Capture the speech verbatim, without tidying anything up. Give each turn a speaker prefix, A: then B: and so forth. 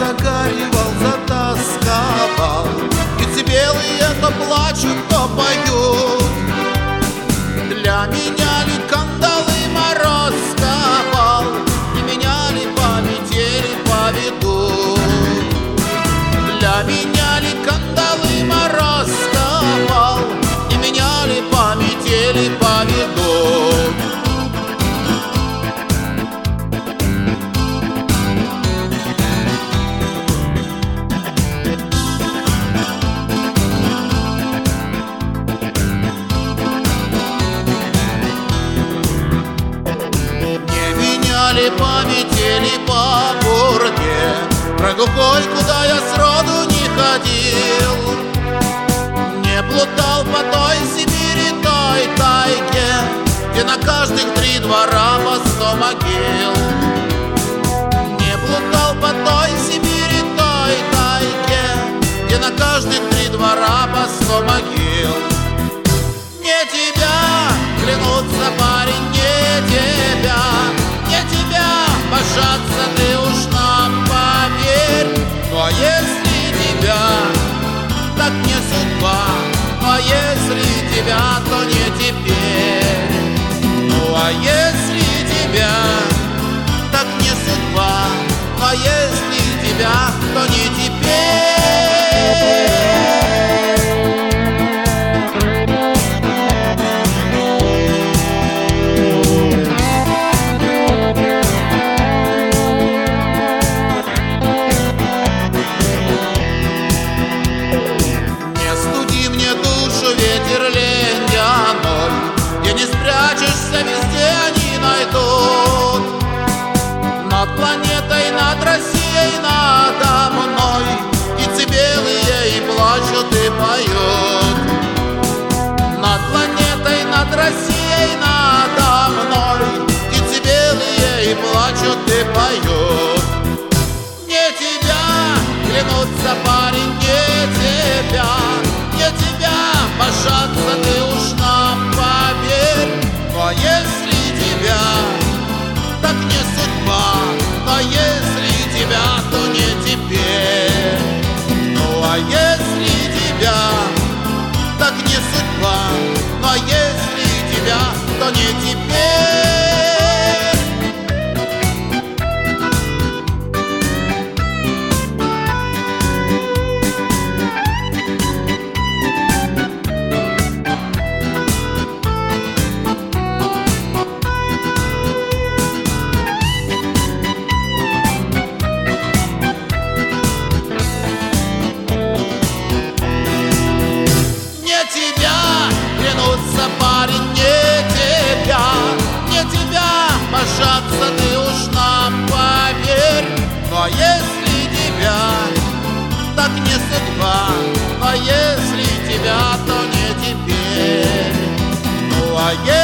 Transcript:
A: загоривал, затасковал. Ведь белые то плачут, то поют. Для меня ли кандалы мороз сковал, и меня ли по метели поведут? Для меня ли кандалы мороз сковал, и меня ли по метели поведут? Ли по метели, по бурде, прогулкой, куда я сроду не ходил, не плутал по той Сибири, той тайге, где на каждых три двора по сто могил. Не плутал по той Сибири, той тайге, где на каждых три двора по сто могил. Не тебя, клянутся, парень, не тебя, не тебя божаться ты уж нам поверь. Ну а если тебя, так не судьба, ну а если тебя, то не теперь. Ну а если тебя, так не судьба, ну а если тебя, то не теперь. Не спрячешься, везде они найдут. Над планетой, над Россией, надо мной птицы белые и плачут, и поют. Над планетой, над Россией, надо мной птицы белые и плачут, и поют. Не тебя, клянутся, парень, не тебя, не тебя божаться ты уж нам поверь. Ну а если тебя, так не судьба, ну а если тебя, то не теперь. Ну а если тебя, так не судьба, ну а если тебя, то не теперь. Парень, не тебя, не тебя божаться ты уж нам поверь. Ну а если тебя, так не судьба, ну а если тебя, то не теперь. Ну а если